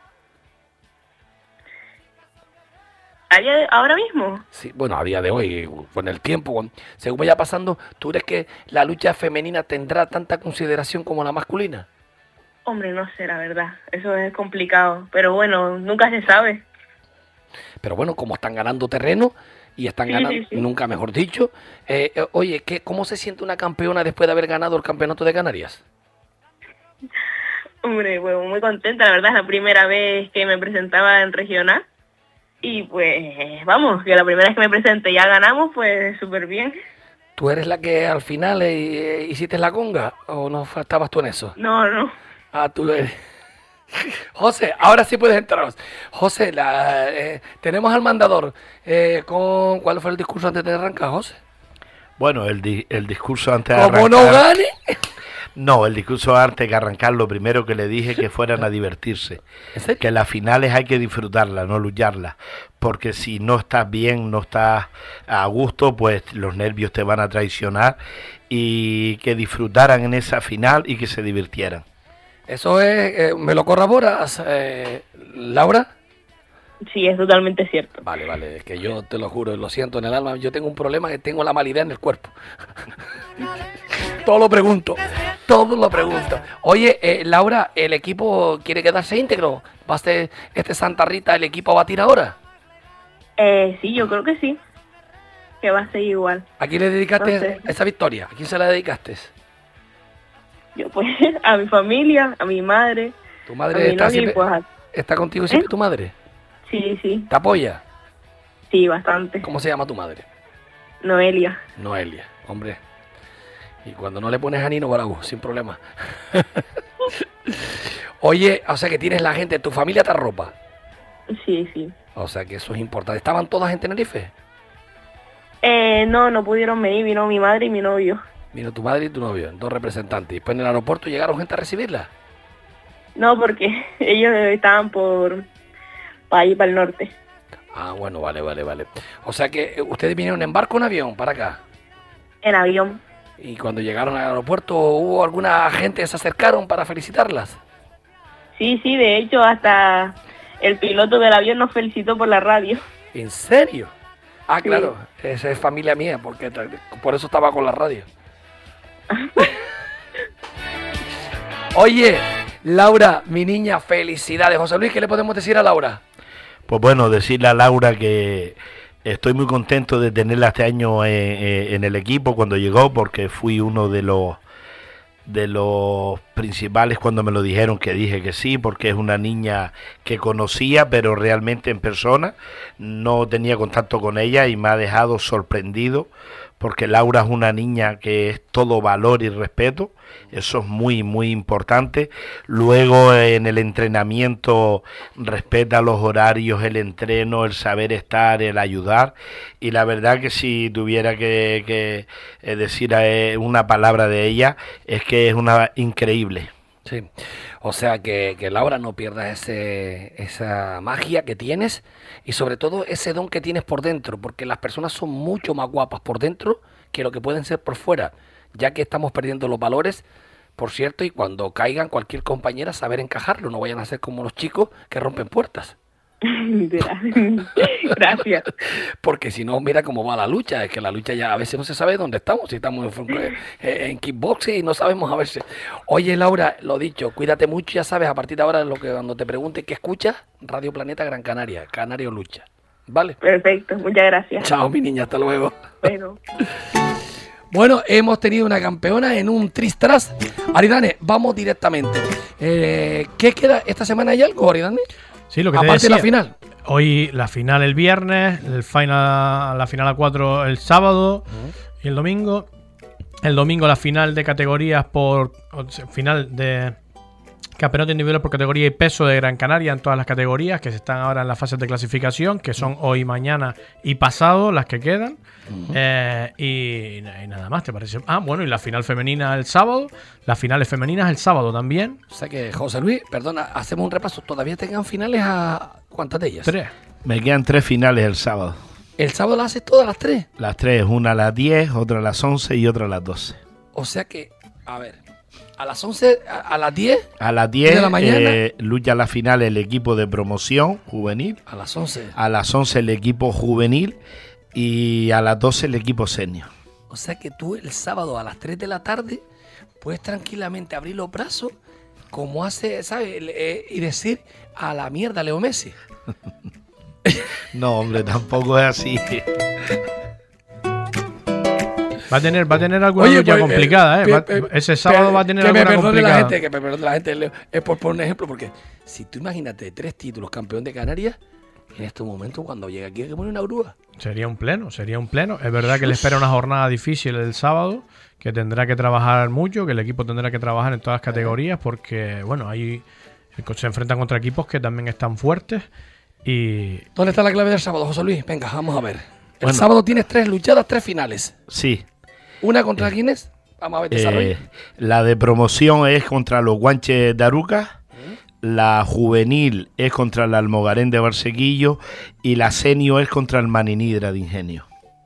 ¿Ahora mismo? Sí, bueno, a día de hoy, con el tiempo, según vaya pasando, ¿tú crees que la lucha femenina tendrá tanta consideración como la masculina? Hombre, no sé, la verdad. Eso es complicado. Pero bueno, nunca se sabe. Pero bueno, como están ganando terreno y están ganando, nunca mejor dicho. Oye, ¿cómo se siente una campeona después de haber ganado el campeonato de Canarias? Hombre, bueno, muy contenta. La verdad es la primera vez que me presentaba en regional. Y pues, vamos, que la primera vez que me presenté ya ganamos, pues súper bien. ¿Tú eres la que al final hiciste la conga o no estabas tú en eso? No. Ah, tú lo eres. José, ahora sí puedes entrar. José, tenemos al mandador. ¿Cuál fue el discurso antes de arrancar, José? Bueno, el discurso antes de arrancar... ¿Cómo no gane? No, el discurso antes de arrancar, lo primero que le dije que fueran a divertirse. Que las finales hay que disfrutarlas, no lucharlas. Porque si no estás bien, no estás a gusto, pues los nervios te van a traicionar. Y que disfrutaran en esa final y que se divirtieran. Eso es, ¿me lo corroboras, Laura? Sí, es totalmente cierto. Vale, es que yo te lo juro, lo siento en el alma, yo tengo un problema que tengo la malidad en el cuerpo. Todo lo pregunto. Oye, Laura, ¿el equipo quiere quedarse íntegro? ¿Va a ser este Santa Rita, el equipo a batir ahora? Sí, yo creo que sí. Que va a ser igual. ¿A quién le dedicaste esa victoria? ¿A quién se la dedicaste? Yo pues a mi familia, a mi madre. ¿Tu madre está contigo siempre tu madre? Sí. ¿Te apoya? Sí, bastante. ¿Cómo se llama tu madre? Noelia, hombre. Y cuando no le pones a Nino Bravo, sin problema. Oye, o sea que tienes la gente, ¿tu familia te arropa? Sí. O sea que eso es importante. ¿Estaban todas en Tenerife? No pudieron venir, vino mi madre y mi novio. Vino tu madre y tu novio, 2 representantes. ¿Y después en el aeropuerto llegaron gente a recibirla? No, porque ellos estaban para ir para el norte. Ah, bueno, vale. O sea que ustedes vinieron en barco o en avión para acá. En avión. Y cuando llegaron al aeropuerto, ¿hubo alguna gente que se acercaron para felicitarlas? Sí, de hecho hasta el piloto del avión nos felicitó por la radio. ¿En serio? Ah, Sí. claro, esa es familia mía, porque por eso estaba con la radio. Oye, Laura, mi niña, felicidades. José Luis, ¿qué le podemos decir a Laura? Pues bueno, decirle a Laura que estoy muy contento de tenerla este año en el equipo cuando llegó, porque fui uno de los principales cuando me lo dijeron, que dije que sí, porque es una niña que conocía, pero realmente en persona no tenía contacto con ella y me ha dejado sorprendido, porque Laura es una niña que es todo valor y respeto, eso es muy importante. Luego en el entrenamiento respeta los horarios, el entreno, el saber estar, el ayudar, y la verdad que si tuviera que decir una palabra de ella, es que es una increíble. Sí, o sea que Laura, no pierdas esa magia que tienes y sobre todo ese don que tienes por dentro, porque las personas son mucho más guapas por dentro que lo que pueden ser por fuera, ya que estamos perdiendo los valores, por cierto, y cuando caigan cualquier compañera saber encajarlo, no vayan a ser como los chicos que rompen puertas. Gracias. Porque si no, mira cómo va la lucha. Es que la lucha ya a veces no se sabe dónde estamos. Si estamos en kickboxing y no sabemos a veces. Oye, Laura, lo dicho, cuídate mucho. Ya sabes, a partir de ahora, cuando te pregunte qué escuchas, Radio Planeta Gran Canaria, Canario Lucha. ¿Vale? Perfecto, muchas gracias. Chao, mi niña, hasta luego. Bueno, hemos tenido una campeona en un tris-tras. Aridane, vamos directamente. ¿Qué queda esta semana? ¿Hay algo, Aridane? Sí, lo que aparte te decía, de la final. Hoy la final el viernes, la final a 4 el sábado y el domingo. El domingo la final de categorías final de campeonato individual por categoría y peso de Gran Canaria en todas las categorías que se están ahora en las fases de clasificación, que son hoy, mañana y pasado las que quedan. Y nada más, ¿te parece? Bueno, y la final femenina el sábado. Las finales femeninas el sábado también. O sea que, José Luis, perdona, hacemos un repaso. ¿Todavía tengan finales a cuántas de ellas? 3. Me quedan 3 finales el sábado. ¿El sábado las haces todas las 3? Las 3, una a las 10, otra a las 11 y otra a las 12. O sea que, a ver, a las 11, a las 10. A las 10 de la mañana. Lucha la final el equipo de promoción juvenil. A las 11. A las 11 el equipo juvenil y a las 12 el equipo senior. O sea que tú el sábado a las 3 de la tarde puedes tranquilamente abrir los brazos como hace, ¿sabes? Y decir a la mierda Leo Messi. No, hombre, tampoco es así. Va a tener alguna lucha complicada, ese sábado va a tener alguna complicada. Que me perdone la gente, Leo. Es por un ejemplo, porque si tú imagínate 3 títulos campeón de Canarias, en este momento cuando llega aquí hay que poner una grúa. Sería un pleno. Es verdad que le espera una jornada difícil el sábado, que tendrá que trabajar mucho, que el equipo tendrá que trabajar en todas las categorías, porque, bueno, ahí se enfrentan contra equipos que también están fuertes. Y ¿dónde está la clave del sábado, José Luis? Venga, vamos a ver. El Bueno. sábado tienes 3 luchadas, 3 finales. Sí. ¿Una contra quién es? Vamos a ver, desarrollo. La de promoción es contra los Guanches de Aruca. La juvenil es contra el Almogarén de Barseguillo. Y la senior es contra el Maninidra de Ingenio.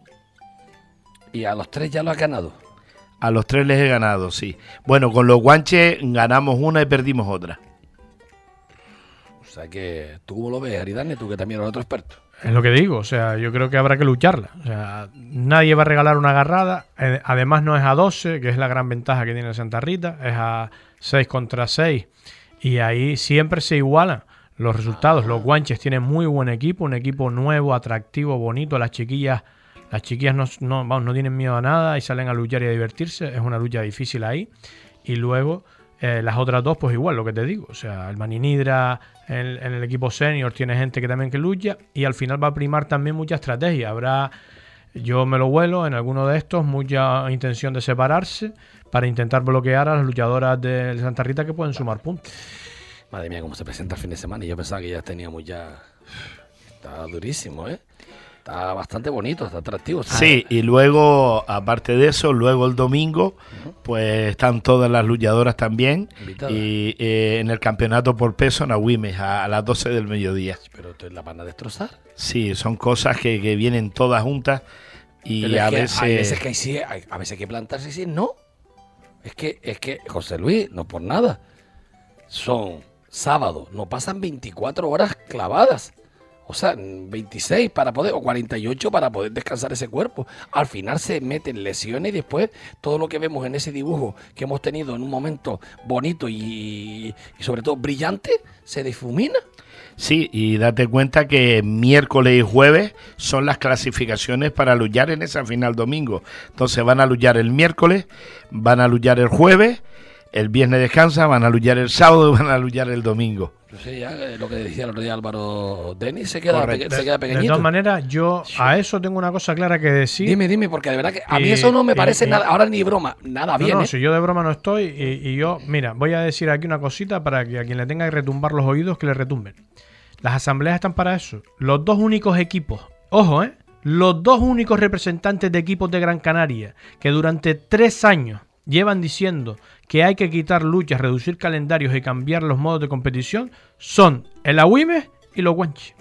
Y a los 3 ya lo has ganado. A los 3 les he ganado, sí. Bueno, con los Guanches ganamos una y perdimos otra. O sea que, ¿tú cómo lo ves, Aridane? Tú que también eres otro experto. es lo que digo, o sea, yo creo que habrá que lucharla. O sea, nadie va a regalar una agarrada. Además no es a 12, que es la gran ventaja que tiene el Santa Rita, es a 6 contra 6. Y ahí siempre se igualan los resultados. Los Guanches tienen muy buen equipo, un equipo nuevo, atractivo, bonito. Las chiquillas no tienen miedo a nada y salen a luchar y a divertirse. Es una lucha difícil ahí. Y luego las otras dos, pues igual, lo que te digo. O sea, el Maninidra en el equipo senior tiene gente que también que lucha. Y al final va a primar también mucha estrategia. Habrá, yo me lo vuelo en alguno de estos, mucha intención de separarse para intentar bloquear a las luchadoras del Santa Rita que pueden sumar puntos. Madre mía, cómo se presenta el fin de semana. Y yo pensaba que ya teníamos ya... Está durísimo, ¿eh? Está bastante bonito, está atractivo. Sí, y luego, aparte de eso, luego el domingo, pues están todas las luchadoras también. Invitadas. Y en el campeonato por peso en Agüimes a las 12 del mediodía. Pero la van a destrozar. Sí, son cosas que vienen todas juntas y Pero a es que veces... hay veces que a veces hay que plantarse y decir no. Es que, José Luis, no por nada. Son sábados, no pasan 24 horas clavadas. O sea, 26 para poder, o 48 para poder descansar ese cuerpo. Al final se meten lesiones y después todo lo que vemos en ese dibujo que hemos tenido en un momento bonito y sobre todo brillante, se difumina. Sí, y date cuenta que miércoles y jueves son las clasificaciones para luchar en esa final domingo. Entonces van a luchar el miércoles, van a luchar el jueves, el viernes descansa, van a luchar el sábado y van a luchar el domingo. No sé, ya lo que decía el otro día Álvaro Denis se queda pequeñito. De todas maneras, yo a eso tengo una cosa clara que decir. Dime, porque de verdad que a mí eso no me parece nada, ahora ni broma, nada bien. No, si yo de broma no estoy y yo, mira, voy a decir aquí una cosita para que a quien le tenga que retumbar los oídos, que le retumben. Las asambleas están para eso. Los dos únicos equipos, ojo, los dos únicos representantes de equipos de Gran Canaria que durante 3 años llevan diciendo que hay que quitar luchas, reducir calendarios y cambiar los modos de competición son el Agüimes y los Guanches.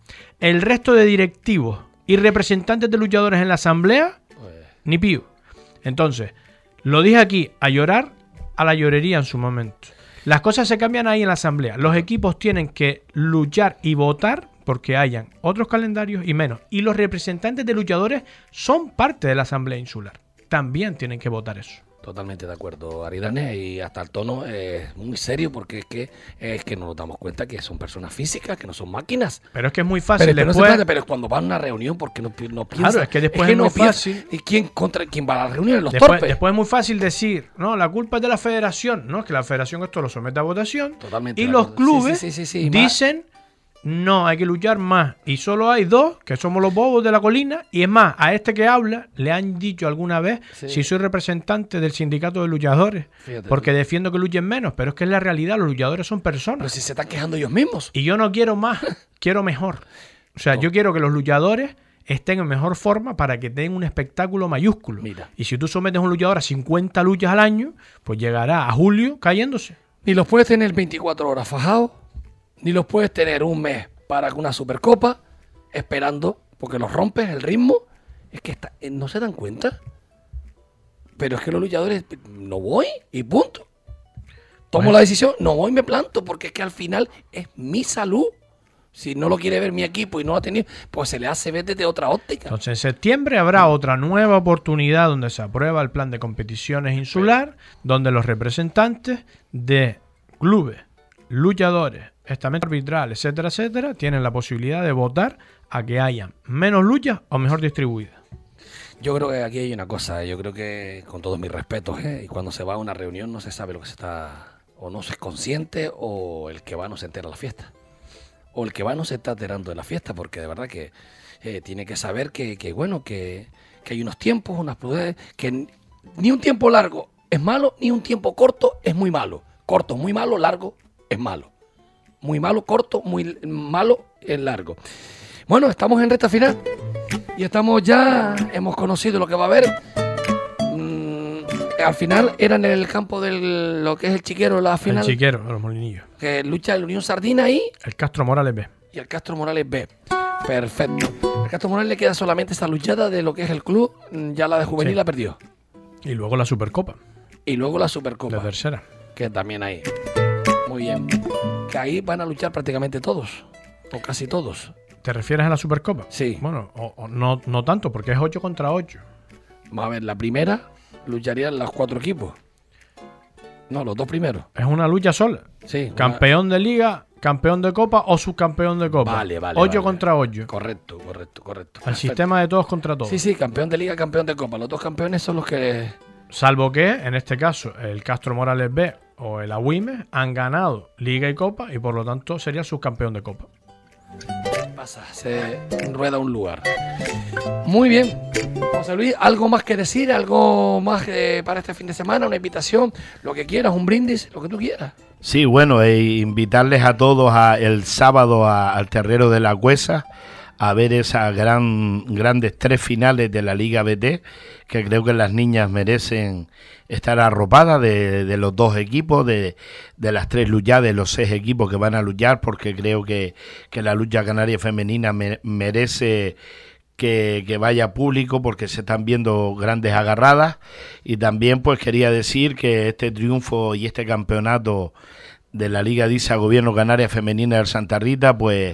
El resto de directivos y representantes de luchadores en la asamblea, ni pío. Entonces, lo dije aquí, a llorar, a la llorería en su momento. Las cosas se cambian ahí en la asamblea. Los equipos tienen que luchar y votar porque hayan otros calendarios y menos. Y los representantes de luchadores son parte de la asamblea insular. También tienen que votar eso. Totalmente de acuerdo, Aridane, y hasta el tono es muy serio porque es que nos damos cuenta que son personas físicas, que no son máquinas. Pero es que es muy fácil. Pero, después... pero cuando van a una reunión, porque no piensan. Claro, es que después es muy fácil. ¿Y quién va a la reunión? Los torpes. Después es muy fácil decir, no, la culpa es de la federación. No, es que la federación esto lo somete a votación. Totalmente. Y los clubes dicen, no, hay que luchar más. Y solo hay 2, que somos los bobos de la colina. Y es más, a este que habla, le han dicho alguna vez si soy representante del sindicato de luchadores. Fíjate, porque defiendo que luchen menos. Pero es que es la realidad, los luchadores son personas. Pero si se están quejando ellos mismos. Y yo no quiero más, quiero mejor. O sea, yo quiero que los luchadores estén en mejor forma para que tengan un espectáculo mayúsculo. Mira. Y si tú sometes a un luchador a 50 luchas al año, pues llegará a julio cayéndose. Ni los puedes tener 24 horas fajados, ni los puedes tener un mes para una supercopa, esperando, porque los rompes el ritmo. Es que no se dan cuenta. Pero es que los luchadores, no voy y punto. Tomo la decisión, no voy y me planto, porque es que al final es mi salud. Si no lo quiere ver mi equipo y no lo ha tenido, pues se le hace ver desde otra óptica. Entonces en septiembre habrá otra nueva oportunidad donde se aprueba el plan de competiciones insular, donde los representantes de clubes, luchadores, estamentos arbitrales, etcétera, etcétera, tienen la posibilidad de votar a que haya menos luchas o mejor distribuidas. Yo creo que aquí hay una cosa, yo creo que con todos mis respetos, y cuando se va a una reunión no se sabe lo que se está, o no se es consciente, o el que va no se entera de la fiesta. o el que va no se está enterando de la fiesta, porque de verdad que tiene que saber que hay unos tiempos, unas prudencias, que ni un tiempo largo es malo, ni un tiempo corto es muy malo. Corto, muy malo, largo es malo. Muy malo, corto, muy malo es largo. Bueno, estamos en recta final y hemos conocido lo que va a haber. Al final era en el campo de lo que es el Chiquero, la final. El Chiquero, los Molinillos. Que lucha el Unión Sardina y el Castro Morales B. Y el Castro Morales B. Perfecto. Al Castro Morales le queda solamente esa luchada de lo que es el club. Ya la de juvenil la perdió. Y luego la Supercopa. La tercera. Que también hay. Muy bien. Que ahí van a luchar prácticamente todos. O casi todos. ¿Te refieres a la Supercopa? Sí. Bueno, no tanto, porque es 8 contra 8. Vamos a ver, la primera lucharían los 4 equipos. No, los 2 primeros. Es una lucha sola. Sí. Campeón de liga, campeón de copa o subcampeón de copa. Vale. 8 contra 8. Correcto. El sistema de todos contra todos. Sí, campeón de liga, campeón de copa. Los 2 campeones son los que... Salvo que, en este caso, el Castro Morales B o el Agüimes han ganado liga y copa y por lo tanto sería subcampeón de copa. Pasa, se rueda un lugar. Muy bien. José Luis, ¿algo más que decir? ¿Algo más para este fin de semana? ¿Una invitación? Lo que quieras, un brindis, lo que tú quieras. Sí, bueno, invitarles a todos el sábado al Terrero de la Cuesa a ver esas grandes 3 finales de la Liga BT, que creo que las niñas merecen estar arropadas de los 2 equipos, de las 3 luchadas, de los 6 equipos que van a luchar, porque creo que la lucha canaria femenina merece que vaya público, porque se están viendo grandes agarradas. Y también pues quería decir que este triunfo y este campeonato de la Liga DISA Gobierno Canaria Femenina del Santa Rita, pues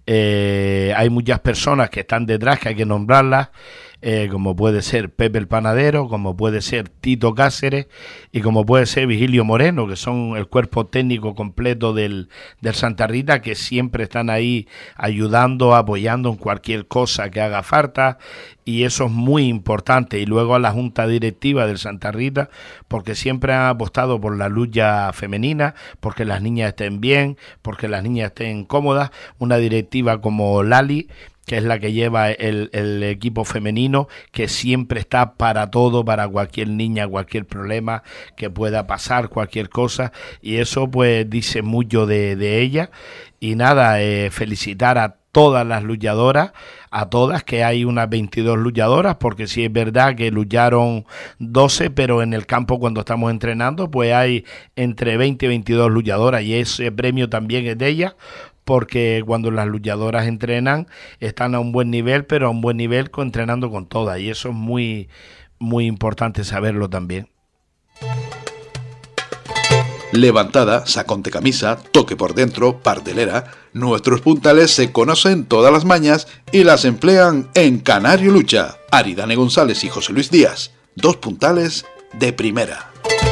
hay muchas personas que están detrás, que hay que nombrarlas, como puede ser Pepe el Panadero, como puede ser Tito Cáceres y como puede ser Vigilio Moreno, que son el cuerpo técnico completo del Santa Rita, que siempre están ahí ayudando, apoyando en cualquier cosa que haga falta, y eso es muy importante. Y luego a la Junta Directiva del Santa Rita, porque siempre han apostado por la lucha femenina, porque las niñas estén bien, porque las niñas estén cómodas. Una directiva como Lali, que es la que lleva el equipo femenino, que siempre está para todo, para cualquier niña, cualquier problema que pueda pasar, cualquier cosa, y eso pues dice mucho de ella. Y nada, felicitar a todas las luchadoras, a todas, que hay unas 22 luchadoras, porque sí es verdad que lucharon 12, pero en el campo cuando estamos entrenando pues hay entre 20 y 22 luchadoras, y ese premio también es de ellas, porque cuando las luchadoras entrenan están a un buen nivel, pero a un buen nivel entrenando con todas, y eso es muy, muy importante saberlo también. Levantada, sacón de camisa, toque por dentro, partelera, nuestros puntales se conocen todas las mañas y las emplean en Canario Lucha. Aridane González y José Luis Díaz, 2 puntales de primera.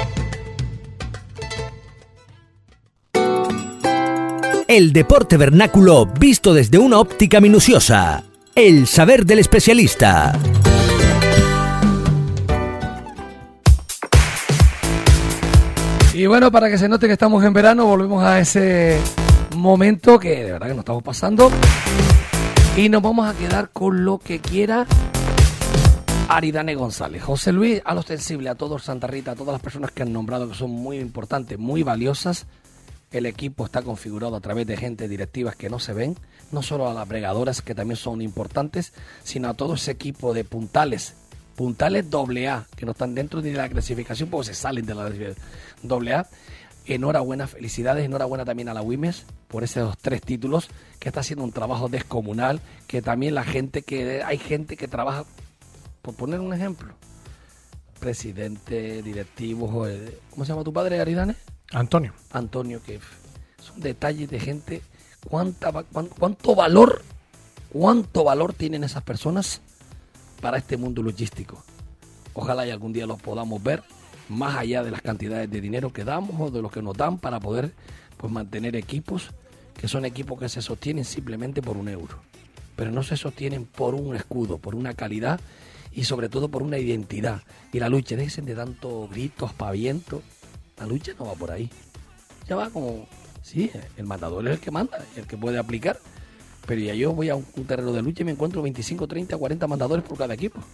El deporte vernáculo visto desde una óptica minuciosa. El saber del especialista. Y bueno, para que se note que estamos en verano, volvemos a ese momento que de verdad que nos estamos pasando. Y nos vamos a quedar con lo que quiera Aridane González. José Luis, a lo ostensible, a todos Santa Rita, a todas las personas que han nombrado, que son muy importantes, muy valiosas. El equipo está configurado a través de gente directivas que no se ven, no solo a las bregadoras, que también son importantes, sino a todo ese equipo de puntales AA, que no están dentro ni de la clasificación porque se salen de la AA. Enhorabuena, felicidades, enhorabuena también a la Wimes por esos 3 títulos, que está haciendo un trabajo descomunal, que también hay gente que trabaja, por poner un ejemplo, presidente, directivos, ¿cómo se llama tu padre, Aridane? Antonio, que son detalles de gente. ¿Cuánto valor tienen esas personas para este mundo logístico? Ojalá y algún día los podamos ver, más allá de las cantidades de dinero que damos o de lo que nos dan, para poder pues mantener equipos, que son equipos que se sostienen simplemente por €1, pero no se sostienen por un escudo, por una calidad y sobre todo por una identidad. Y la lucha, déjense de tanto gritos, aspavientos. La lucha no va por ahí. Ya va como Sí, el mandador es el que manda, el que puede aplicar. Pero ya yo voy a un terreno de lucha y me encuentro 25, 30, 40 mandadores por cada equipo.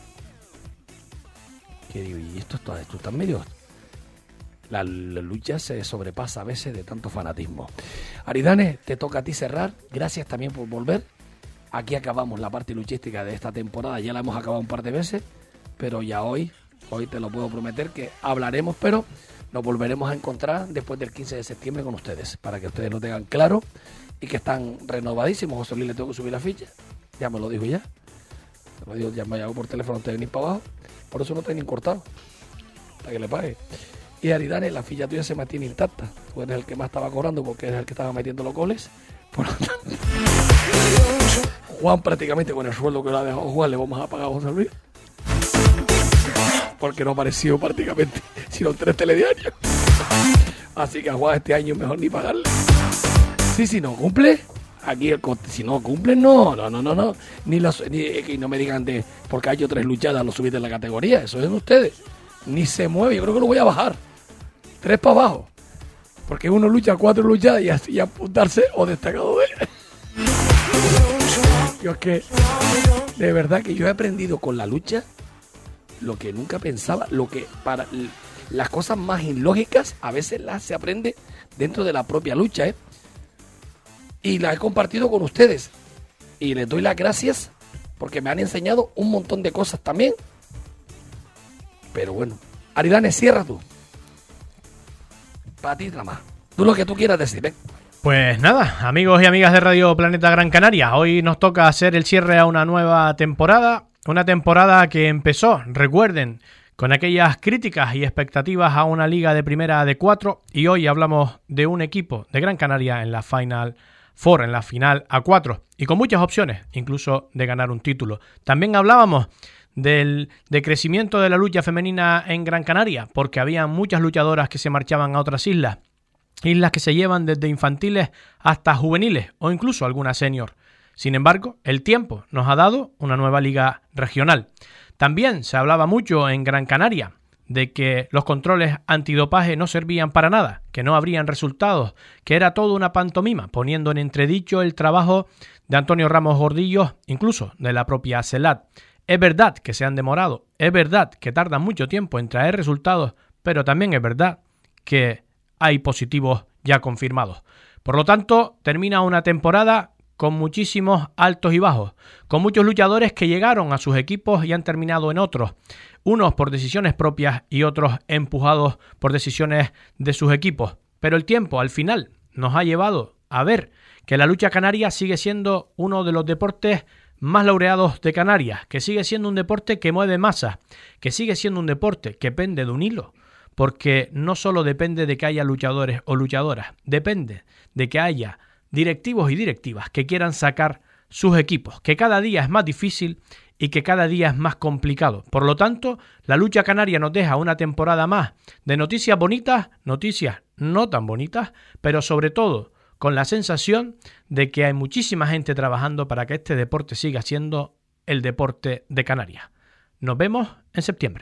¿Qué digo? Y esto está medio... La lucha se sobrepasa a veces de tanto fanatismo. Aridane, te toca a ti cerrar. Gracias también por volver. Aquí acabamos la parte luchística de esta temporada. Ya la hemos acabado un par de veces, pero ya hoy te lo puedo prometer que hablaremos, pero nos volveremos a encontrar después del 15 de septiembre con ustedes, para que ustedes lo tengan claro y que están renovadísimos. José Luis, le tengo que subir la ficha. Ya me lo dijo ya. Me lo dijo, ya me llamó por teléfono antes de venir para abajo. Por eso no te ni cortado. Para que le pague. Y Aridane, la ficha tuya se mantiene intacta. Tú eres el que más estaba cobrando porque eres el que estaba metiendo los goles. Por lo tanto, Juan, prácticamente con el sueldo que lo ha dejado Juan, le vamos a pagar a José Luis. Porque no ha aparecido prácticamente, sino 3 telediarios. Así que a Juan este año mejor ni pagarle. Sí, si no cumple, aquí si no cumple, no. Ni no me digan de porque hay 3 luchadas, lo subiste en la categoría. Eso es en ustedes. Ni se mueve, yo creo que lo voy a bajar. 3 para abajo. Porque uno lucha 4 luchadas y así apuntarse o destacado de... Yo es que, de verdad que yo he aprendido con la lucha lo que nunca pensaba, lo que para las cosas más ilógicas a veces las se aprende dentro de la propia lucha, ¿eh? Y la he compartido con ustedes. Y les doy las gracias porque me han enseñado un montón de cosas también. Pero bueno, Aridane, cierra tú. Para ti nada más. Tú lo que tú quieras decir, ¿eh? Pues nada, amigos y amigas de Radio Planeta Gran Canaria, hoy nos toca hacer el cierre a una nueva temporada. Una temporada que empezó, recuerden, con aquellas críticas y expectativas a una liga de primera de 4. Y hoy hablamos de un equipo de Gran Canaria en la Final Four, en la final A4. Y con muchas opciones, incluso de ganar un título. También hablábamos del decrecimiento de la lucha femenina en Gran Canaria, porque había muchas luchadoras que se marchaban a otras islas que se llevan desde infantiles hasta juveniles o incluso alguna senior. Sin embargo, el tiempo nos ha dado una nueva liga regional. También se hablaba mucho en Gran Canaria de que los controles antidopaje no servían para nada, que no habrían resultados, que era todo una pantomima, poniendo en entredicho el trabajo de Antonio Ramos Gordillo, incluso de la propia CELAT. Es verdad que se han demorado, es verdad que tardan mucho tiempo en traer resultados, pero también es verdad que hay positivos ya confirmados. Por lo tanto, termina una temporada con muchísimos altos y bajos, con muchos luchadores que llegaron a sus equipos y han terminado en otros, unos por decisiones propias y otros empujados por decisiones de sus equipos. Pero el tiempo, al final, nos ha llevado a ver que la lucha canaria sigue siendo uno de los deportes más laureados de Canarias, que sigue siendo un deporte que mueve masas, que sigue siendo un deporte que pende de un hilo, porque no solo depende de que haya luchadores o luchadoras, depende de que haya directivos y directivas que quieran sacar sus equipos, que cada día es más difícil y que cada día es más complicado. Por lo tanto, la lucha canaria nos deja una temporada más de noticias bonitas, noticias no tan bonitas, pero sobre todo con la sensación de que hay muchísima gente trabajando para que este deporte siga siendo el deporte de Canarias. Nos vemos en septiembre.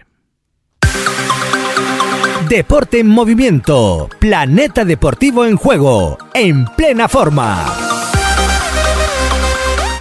Deporte en movimiento. Planeta Deportivo en juego. En plena forma.